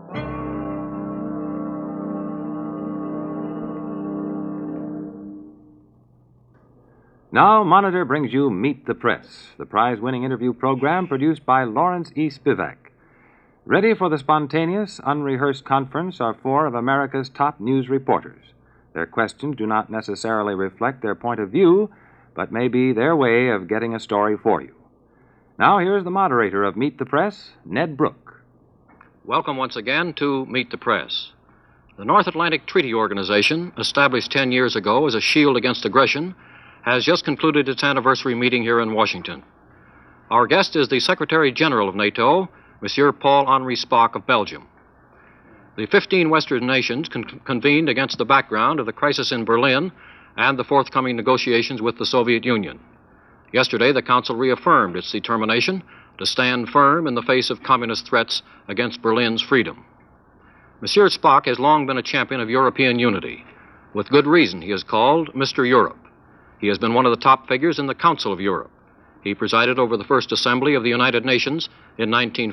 Now, Monitor brings you Meet the Press, the prize-winning interview program produced by Lawrence E. Spivak. Ready for the spontaneous, unrehearsed conference are four of America's top news reporters. Their questions do not necessarily reflect their point of view, but may be their way of getting a story for you. Now, here's the moderator of Meet the Press, Ned Brooke. Welcome once again to Meet the Press. The North Atlantic Treaty Organization, established 10 years ago as a shield against aggression, has just concluded its anniversary meeting here in Washington. Our guest is the Secretary General of NATO, Monsieur Paul-Henri Spaak of Belgium. The 15 Western nations convened against the background of the crisis in Berlin and the forthcoming negotiations with the Soviet Union. Yesterday, the Council reaffirmed its determination to stand firm in the face of communist threats against Berlin's freedom. Monsieur Spaak has long been a champion of European unity. With good reason, he is called Mr. Europe. He has been one of the top figures in the Council of Europe. He presided over the First Assembly of the United Nations in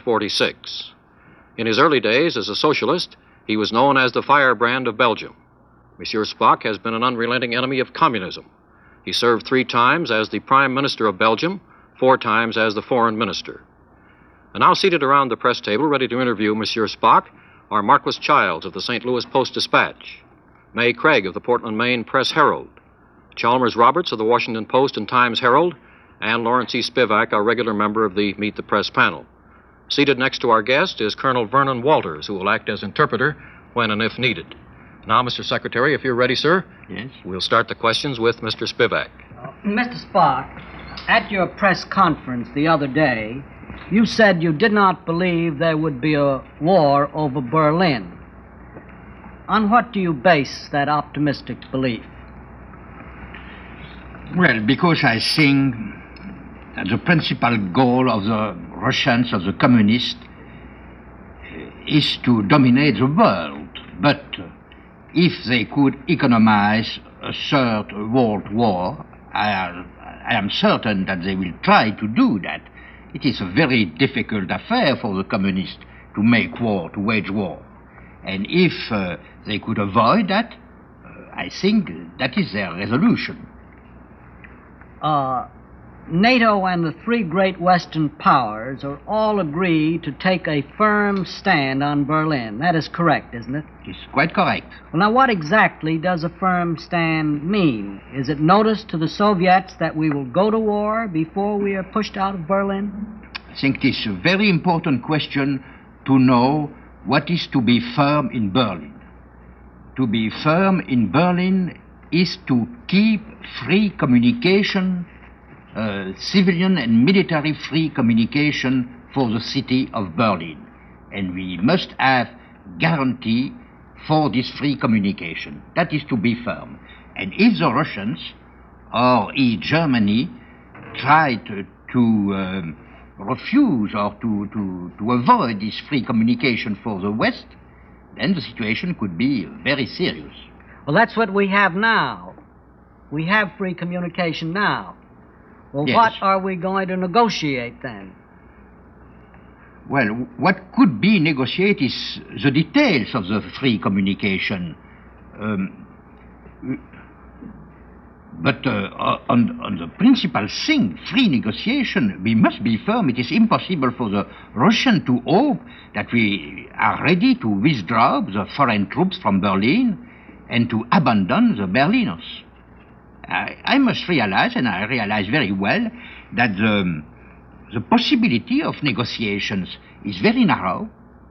1946. In his early days as a socialist, he was known as the firebrand of Belgium. Monsieur Spaak has been an unrelenting enemy of communism. He served 3 times as the Prime Minister of Belgium, 4 times as the Foreign Minister. And now seated around the press table, ready to interview Monsieur Spaak, are Marquis Childs of the St. Louis Post-Dispatch, May Craig of the Portland, Maine Press-Herald, Chalmers Roberts of the Washington Post and Times-Herald, and Lawrence E. Spivak, our regular member of the Meet the Press panel. Seated next to our guest is Colonel Vernon Walters, who will act as interpreter when and if needed. Now, Mr. Secretary, if you're ready, sir. Yes. We'll start the questions with Mr. Spivak. Mr. Spaak, at your press conference the other day, you said you did not believe there would be a war over Berlin. On what do you base that optimistic belief? Well, because I think that the principal goal of the Russians, of the communists, is to dominate the world. But if they could economize a third world war, I am certain that they will try to do that. It is a very difficult affair for the communists to make war, to wage war. And if they could avoid that, I think that is their resolution. NATO and the 3 great Western powers are all agreed to take a firm stand on Berlin. That is correct, isn't it? It's quite correct. Well, now, what exactly does a firm stand mean? Is it notice to the Soviets that we will go to war before we are pushed out of Berlin? I think it is a very important question to know what is to be firm in Berlin. To be firm in Berlin is to keep free communication, civilian and military free communication for the city of Berlin. And we must have guarantee for this free communication. That is to be firm. And if the Russians or if Germany try to refuse or to avoid this free communication for the West, then the situation could be very serious. Well, that's what we have now. We have free communication now. Well, yes. What are we going to negotiate then? Well, what could be negotiated is the details of the free communication. But on the principal thing, free negotiation, we must be firm. It is impossible for the Russians to hope that we are ready to withdraw the foreign troops from Berlin and to abandon the Berliners. I must realize, and I realize very well, that the possibility of negotiations is very narrow.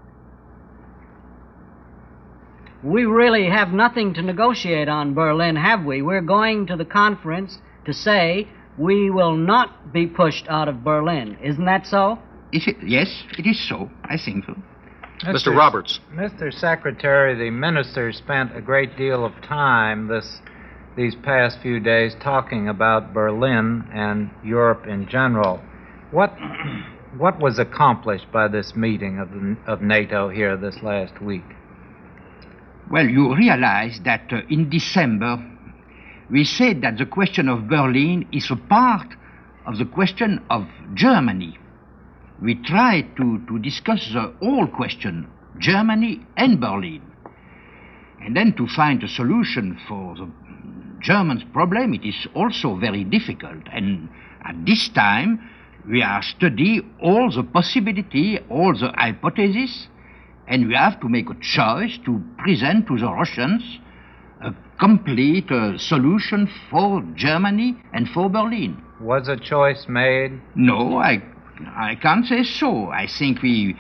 We really have nothing to negotiate on Berlin, have we? We're going to the conference to say we will not be pushed out of Berlin. Isn't that so? Is it? Yes, it is so. I think so. Mr. Roberts. Mr. Secretary, the minister spent a great deal of time these past few days talking about Berlin and Europe in general. What was accomplished by this meeting of NATO here this last week? Well, you realize that in December, we said that the question of Berlin is a part of the question of Germany. We tried to discuss the whole question Germany and Berlin. And then to find a solution for the Germans' problem, it is also very difficult. And at this time, we are studying all the possibility, all the hypotheses, and we have to make a choice to present to the Russians a complete solution for Germany and for Berlin. Was a choice made? No, I can't say so. I think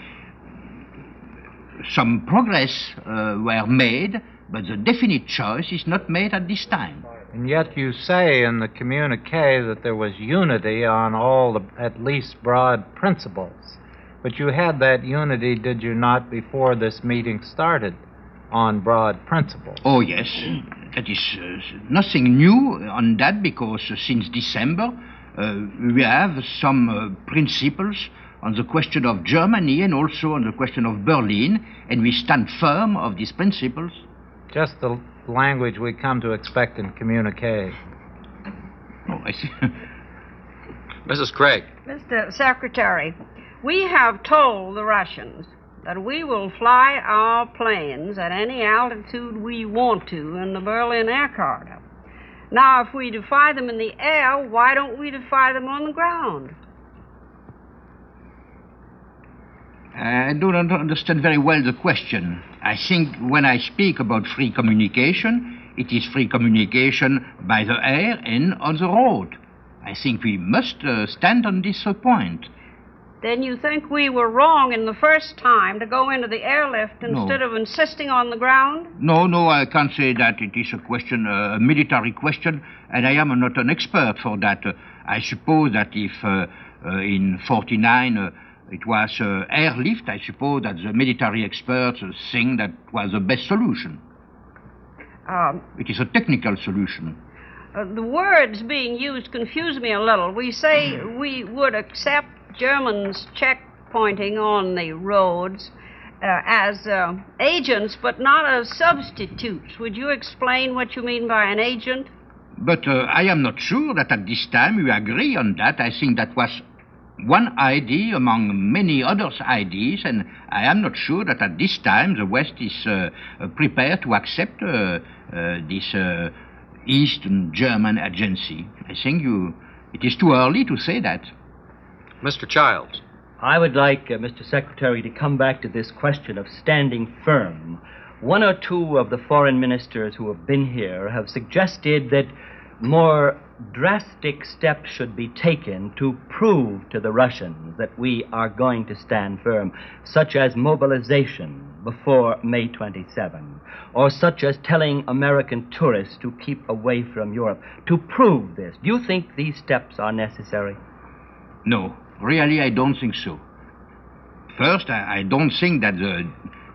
some progress were made, but the definite choice is not made at this time. And yet you say in the communique that there was unity on all the, at least, broad principles. But you had that unity, did you not, before this meeting started, on broad principles? Oh, yes. That is nothing new on that, because since December we have some principles on the question of Germany and also on the question of Berlin, and we stand firm of these principles. Just the language we come to expect in communique. Oh, I see. Mrs. Craig. Mr. Secretary, we have told the Russians that we will fly our planes at any altitude we want to in the Berlin air corridor. Now, if we defy them in the air, why don't we defy them on the ground? I do not understand very well the question. I think when I speak about free communication, it is free communication by the air and on the road. I think we must stand on this point. Then you think we were wrong in the first time to go into the airlift instead of insisting on the ground? No, I can't say that. It is a question, a military question, and I am not an expert for that. I suppose that if in 1949 it was airlift, I suppose that the military experts think that was the best solution. It is a technical solution. The words being used confuse me a little. We say we would accept Germans checkpointing on the roads as agents, but not as substitutes. Would you explain what you mean by an agent? But I am not sure that at this time we agree on that. I think that was one idea among many other ideas, and I am not sure that at this time the West is prepared to accept this Eastern German agency. I think it is too early to say that. Mr. Childs. I would like, Mr. Secretary, to come back to this question of standing firm. One or two of the foreign ministers who have been here have suggested that more drastic steps should be taken to prove to the Russians that we are going to stand firm, such as mobilization before May 27, or such as telling American tourists to keep away from Europe. To prove this, do you think these steps are necessary? No, really I don't think so. First, I don't think that the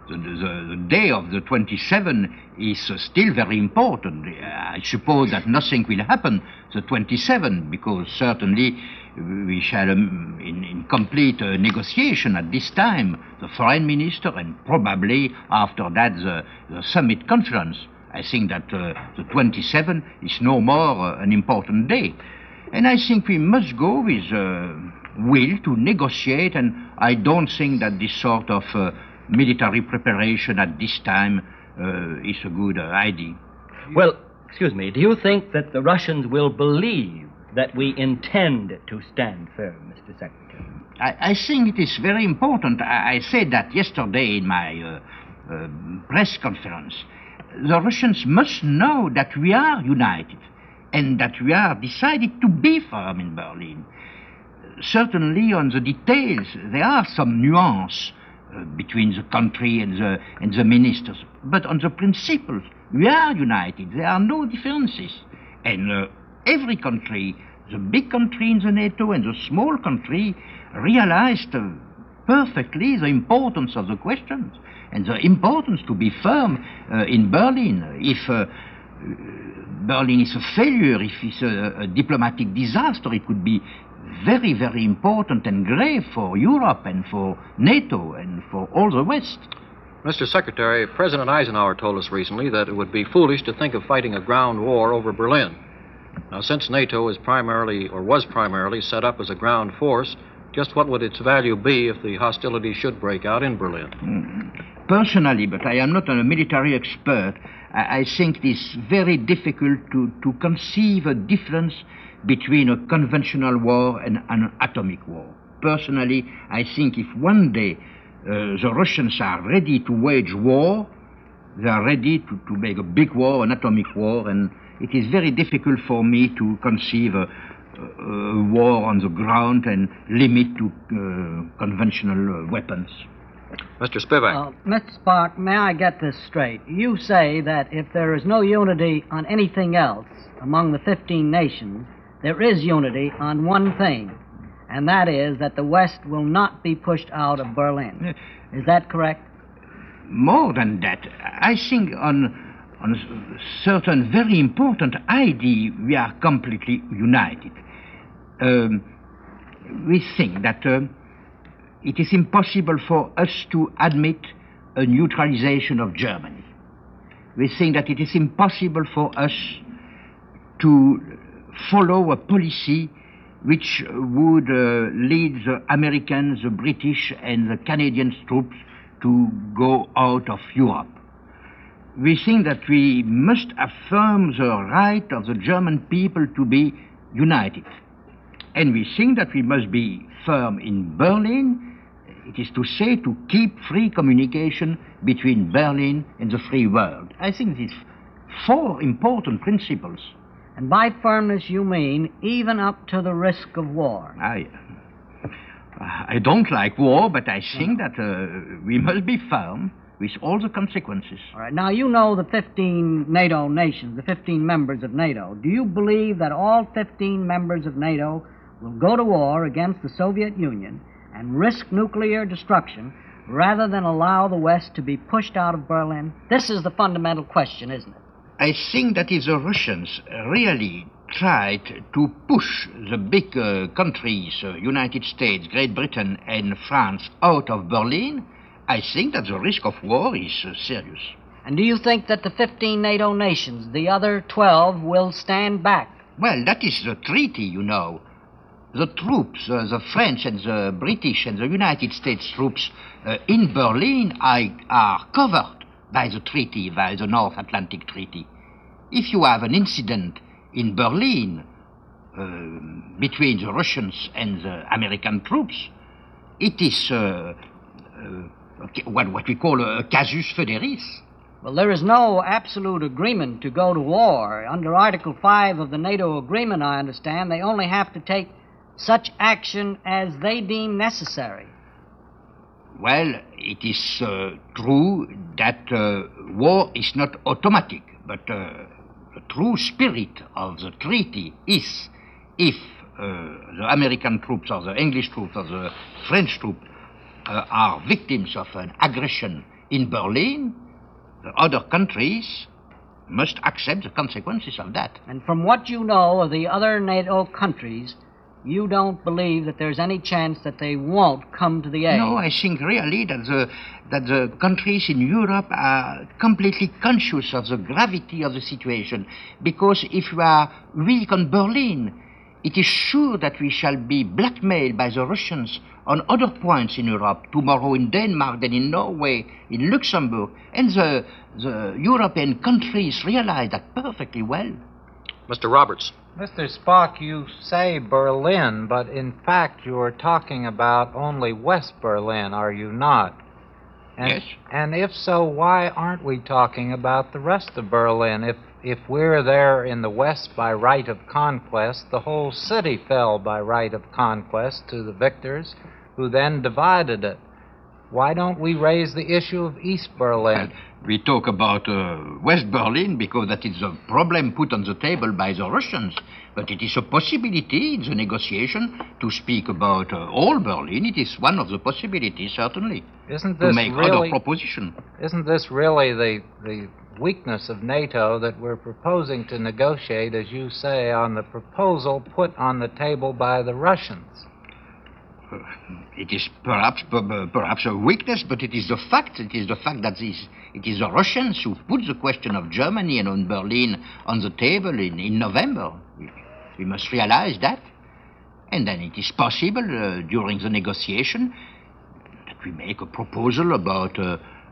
day of the 27th is still very important. I suppose that nothing will happen the 27th, because certainly we shall, in complete negotiation at this time, the foreign minister, and probably after that the summit conference. I think that the 27th is no more an important day. And I think we must go with will to negotiate, and I don't think that this sort of military preparation at this time is a good idea. Well, excuse me, do you think that the Russians will believe that we intend to stand firm, Mr. Secretary? I think it is very important. I said that yesterday in my press conference. The Russians must know that we are united and that we are decided to be firm in Berlin. Certainly on the details there are some nuance between the country and the ministers, but on the principles we are united. There are no differences, and every country, the big country in the NATO and the small country, realized perfectly the importance of the questions and the importance to be firm in Berlin. If Berlin is a failure, if it's a diplomatic disaster, it could be very, very important and grave for Europe and for NATO and for all the West. Mr. Secretary, President Eisenhower told us recently that it would be foolish to think of fighting a ground war over Berlin. Now, since NATO is primarily, or was primarily, set up as a ground force, just what would its value be if the hostilities should break out in Berlin? Personally, but I am not a military expert, I think it is very difficult to conceive a difference between a conventional war and an atomic war. Personally, I think if one day the Russians are ready to wage war, they are ready to make a big war, an atomic war, and it is very difficult for me to conceive a war on the ground and limit to conventional weapons. Mr. Spivak. Mr. Spock, may I get this straight? You say that if there is no unity on anything else among the 15 nations, there is unity on one thing, and that is that the West will not be pushed out of Berlin. Is that correct? More than that, I think on a certain very important idea we are completely united. We think that it is impossible for us to admit a neutralization of Germany. We think that it is impossible for us to follow a policy which would lead the Americans, the British, and the Canadian troops to go out of Europe. We think that we must affirm the right of the German people to be united. And we think that we must be firm in Berlin, it is to say to keep free communication between Berlin and the free world. I think these 4 important principles. And by firmness you mean even up to the risk of war. I don't like war, but I think that we must be firm with all the consequences. All right. Now, you know the 15 NATO nations, the 15 members of NATO. Do you believe that all 15 members of NATO will go to war against the Soviet Union and risk nuclear destruction rather than allow the West to be pushed out of Berlin? This is the fundamental question, isn't it? I think that if the Russians really tried to push the big countries, United States, Great Britain, and France, out of Berlin, I think that the risk of war is serious. And do you think that the 15 NATO nations, the other 12, will stand back? Well, that is the treaty, you know. The troops, the French and the British and the United States troops in Berlin are covered by the treaty, by the North Atlantic Treaty. If you have an incident in Berlin between the Russians and the American troops, it is what we call a casus foederis. Well, there is no absolute agreement to go to war. Under Article 5 of the NATO agreement, I understand, they only have to take such action as they deem necessary. Well, it is true that war is not automatic, but the true spirit of the treaty is if the American troops or the English troops or the French troops are victims of an aggression in Berlin, the other countries must accept the consequences of that. And from what you know of the other NATO countries, you don't believe that there's any chance that they won't come to the aid? No, I think really that the countries in Europe are completely conscious of the gravity of the situation, because if we are weak on Berlin, it is sure that we shall be blackmailed by the Russians on other points in Europe, tomorrow in Denmark, then in Norway, in Luxembourg, and the European countries realize that perfectly well. Mr. Roberts. Mr. Spock, you say Berlin, but in fact you are talking about only West Berlin, are you not? Yes. And if so, why aren't we talking about the rest of Berlin? If we're there in the West by right of conquest, the whole city fell by right of conquest to the victors, who then divided it. Why don't we raise the issue of East Berlin? We talk about West Berlin because that is a problem put on the table by the Russians. But it is a possibility in the negotiation to speak about all Berlin. It is one of the possibilities, certainly, to make other proposition. Isn't this really the weakness of NATO, that we're proposing to negotiate, as you say, on the proposal put on the table by the Russians? It is perhaps a weakness, but it is the fact. It is the fact that it is the Russians who put the question of Germany and on Berlin on the table in November. We must realize that. And then it is possible during the negotiation that we make a proposal about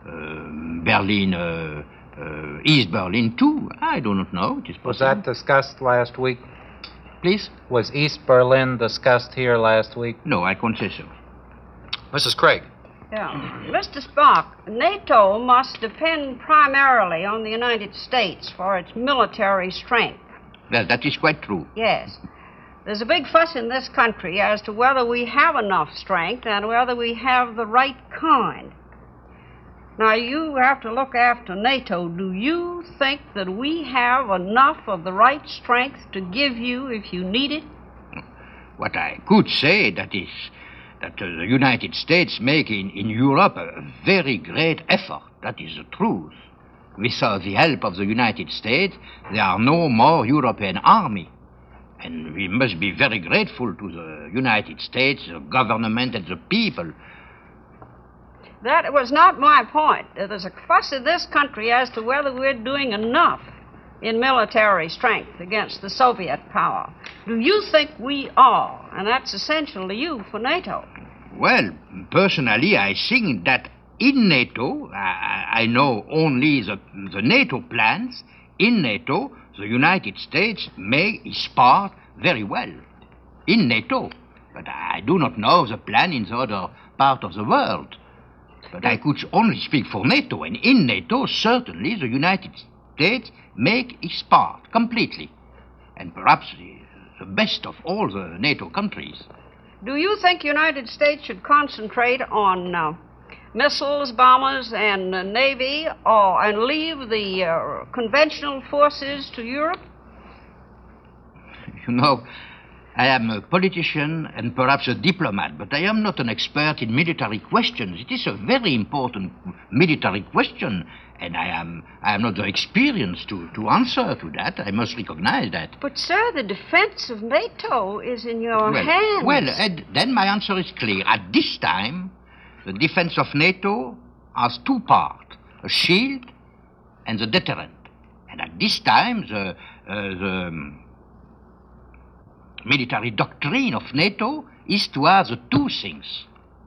Berlin, East Berlin too. I do not know. It is possible. Was that discussed last week? Please? Was East Berlin discussed here last week? No, I can't say so. Mrs. Craig. Yeah. Mr. Spock, NATO must depend primarily on the United States for its military strength. Well, that is quite true. Yes. There's a big fuss in this country as to whether we have enough strength and whether we have the right kind. Now, you have to look after NATO. Do you think that we have enough of the right strength to give you if you need it? What I could say, that is, that the United States make in Europe a very great effort. That is the truth. Without the help of the United States, there are no more European army. And we must be very grateful to the United States, the government, and the people. That was not my point. There's a fuss in this country as to whether we're doing enough in military strength against the Soviet power. Do you think we are? And that's essential to you for NATO. Well, personally, I think that in NATO, I know only the NATO plans. In NATO, the United States make its part very well. In NATO. But I do not know the plan in the other part of the world. But I could only speak for NATO. And in NATO, certainly, the United States make its part completely. And perhaps the best of all the NATO countries. Do you think United States should concentrate on missiles, bombers, and Navy, and leave the conventional forces to Europe? You know, I am a politician and perhaps a diplomat, but I am not an expert in military questions. It is a very important military question, and I am not the experience to answer to that. I must recognize that. But, sir, the defense of NATO is in your hands. Well, Ed, then my answer is clear. At this time, the defense of NATO has two parts, a shield and the deterrent. And at this time, the military doctrine of NATO is to have the two things.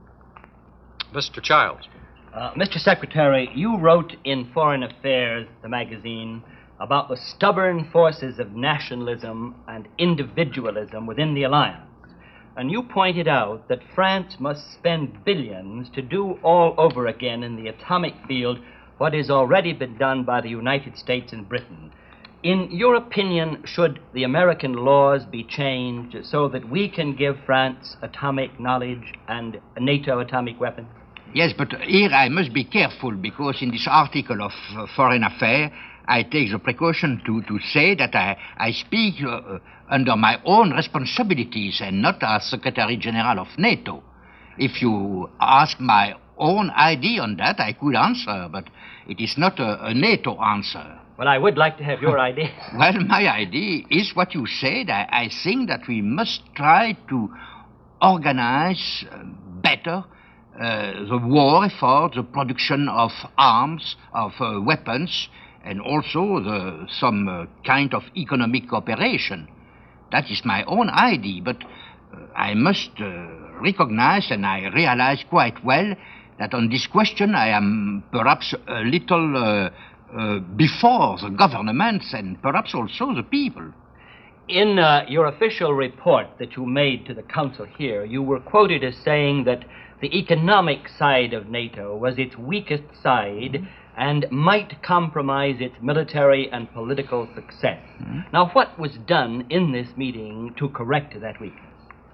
Mr. Childs. Mr. Secretary, you wrote in Foreign Affairs, the magazine, about the stubborn forces of nationalism and individualism within the alliance. And you pointed out that France must spend billions to do all over again in the atomic field what has already been done by the United States and Britain. In your opinion, should the American laws be changed so that we can give France atomic knowledge and NATO atomic weapons? Yes, but here I must be careful because in this article of Foreign Affairs, I take the precaution to say that I speak under my own responsibilities and not as Secretary General of NATO. If you ask my own idea on that, I could answer, but it is not a NATO answer. Well, I would like to have your idea. Well, my idea is what you said. I think that we must try to organize better the war effort, the production of arms, of weapons, and also some kind of economic cooperation. That is my own idea, but I must recognize and I realize quite well that on this question I am perhaps a little before the governments and perhaps also the people. In your official report that you made to the Council here, you were quoted as saying that the economic side of NATO was its weakest side and might compromise its military and political success. Now, what was done in this meeting to correct that weakness?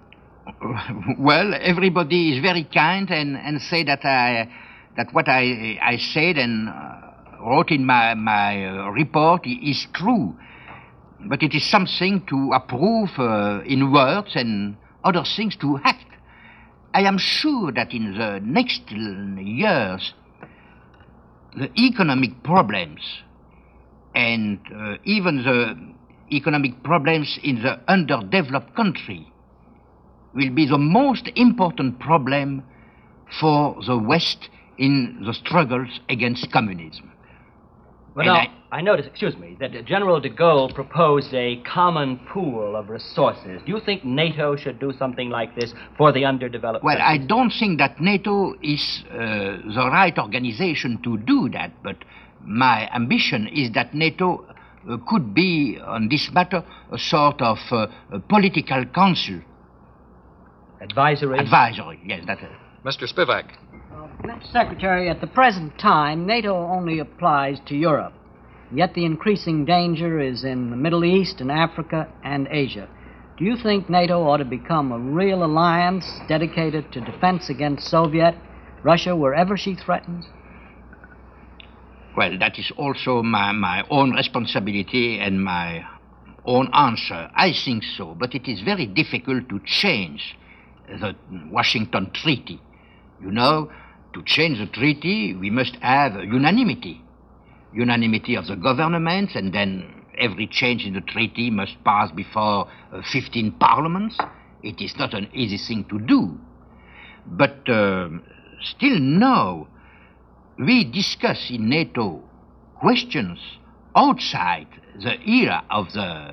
Well, everybody is very kind and say that what I said and wrote in my report is true. But it is something to approve in words and other things to act. I am sure that in the next years, the economic problems and even the economic problems in the underdeveloped country will be the most important problem for the West in the struggles against communism. Well, now, I noticed, that General de Gaulle proposed a common pool of resources. Do you think NATO should do something like this for the underdeveloped Well, I countries? don't think that NATO is the right organization to do that, but my ambition is that NATO could be, on this matter, a sort of a political council. Advisory? Advisory, yes, that's it. Mr. Spivak. Mr. Secretary, at the present time, NATO only applies to Europe. Yet the increasing danger is in the Middle East and Africa and Asia. Do you think NATO ought to become a real alliance dedicated to defense against Soviet, Russia, wherever she threatens? Well, that is also my own responsibility and my own answer. I think so, but it is very difficult to change the Washington Treaty. You know, to change the treaty, we must have unanimity. Unanimity of the governments, and then every change in the treaty must pass before 15 parliaments. It is not an easy thing to do. But still now, we discuss in NATO questions outside the era of the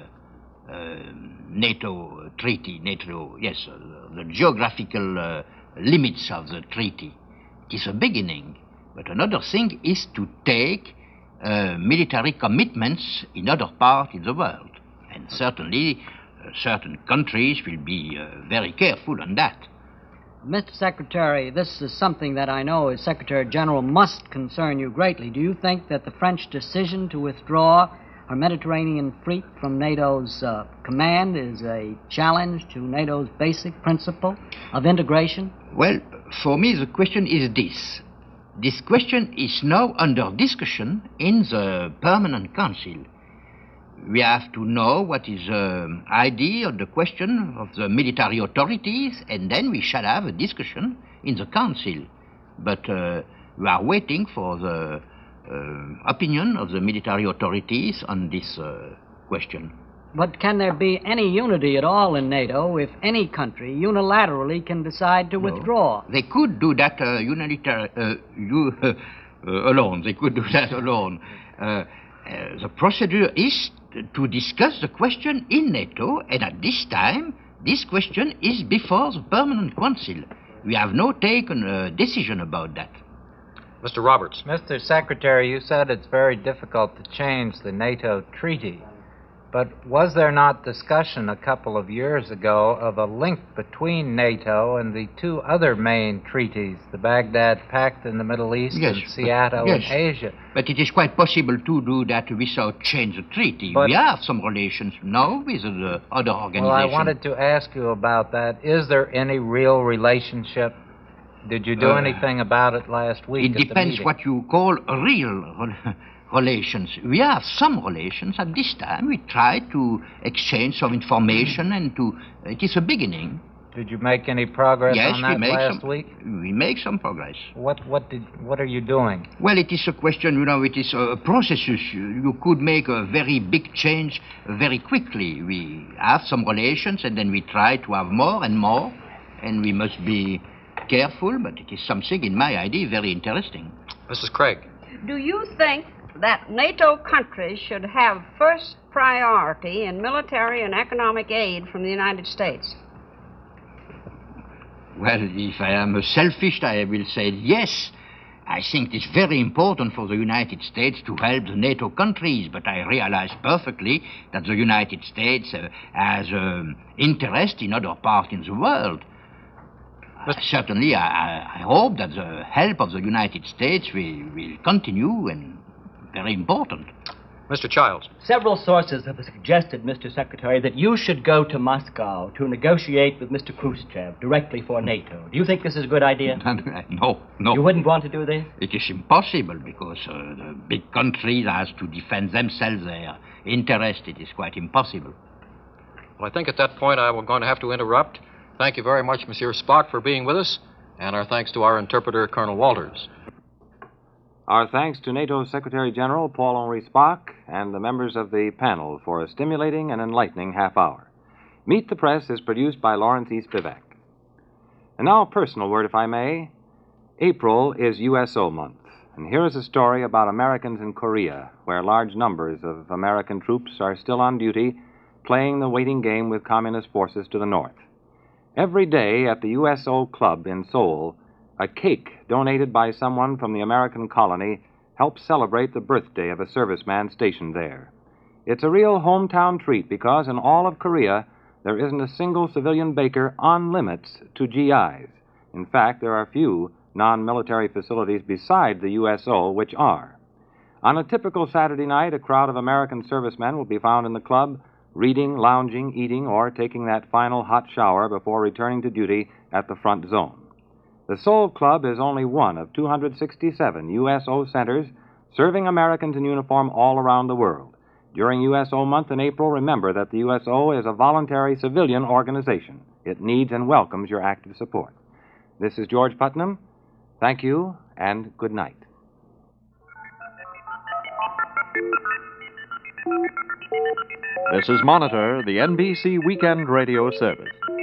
NATO treaty, the geographical limits of the treaty. It is a beginning. But another thing is to take military commitments in other parts in the world. And certainly, certain countries will be very careful on that. Mr. Secretary, this is something that I know as Secretary General must concern you greatly. Do you think that the French decision to withdraw our Mediterranean fleet from NATO's command is a challenge to NATO's basic principle of integration? Well, for me, the question is this. This question is now under discussion in the Permanent Council. We have to know what is the idea of the question of the military authorities, and then we shall have a discussion in the Council. But we are waiting for the opinion of the military authorities on this question. But can there be any unity at all in NATO if any country unilaterally can decide to withdraw? They could do that alone. They could do that alone. The procedure is to discuss the question in NATO, and at this time, this question is before the Permanent Council. We have not taken a decision about that. Mr. Roberts. Mr. Secretary, you said it's very difficult to change the NATO treaty. But was there not discussion a couple of years ago of a link between NATO and the two other main treaties, the Baghdad Pact in the Middle East and Seattle in Asia? But it is quite possible to do that without change the treaty. We have some relations now with the other organizations. Well, I wanted to ask you about that. Is there any real relationship? Did you do anything about it last week? It depends what you call a real relations. We have some relations. At this time, we try to exchange some information, and it is a beginning. Did you make any progress on that last week? We make some progress. What are you doing? Well, it is a question, it is a process. You could make a very big change very quickly. We have some relations, and then we try to have more and more, and we must be careful, but it is something, in my idea, very interesting. Mrs. Craig. Do you think that NATO countries should have first priority in military and economic aid from the United States? Well, if I am selfish, I will say yes. I think it's very important for the United States to help the NATO countries, but I realize perfectly that the United States has interest in other parts in the world. Certainly, I hope that the help of the United States will continue and very important. Mr. Childs. Several sources have suggested, Mr. Secretary, that you should go to Moscow to negotiate with Mr. Khrushchev directly for NATO. Do you think this is a good idea? No. You wouldn't want to do this? It is impossible because the big countries have to defend themselves, their interest. It is quite impossible. Well, I think at that point I'm going to have to interrupt. Thank you very much, Monsieur Spock, for being with us, and our thanks to our interpreter, Colonel Walters. Our thanks to NATO Secretary General Paul-Henri Spaak and the members of the panel for a stimulating and enlightening half hour. Meet the Press is produced by Lawrence E. Spivak. And now a personal word, if I may. April is USO month, And here is a story about Americans in Korea, where large numbers of American troops are still on duty, playing the waiting game with communist forces to the north. Every day at the USO Club in Seoul, a cake donated by someone from the American colony helps celebrate the birthday of a serviceman stationed there. It's a real hometown treat because in all of Korea, there isn't a single civilian baker on limits to GIs. In fact, there are few non-military facilities beside the USO which are. On a typical Saturday night, a crowd of American servicemen will be found in the club, reading, lounging, eating, or taking that final hot shower before returning to duty at the front zone. The Seoul Club is only one of 267 USO centers serving Americans in uniform all around the world. During USO month in April, remember that the USO is a voluntary civilian organization. It needs and welcomes your active support. This is George Putnam. Thank you, and good night. This is Monitor, the NBC Weekend Radio Service.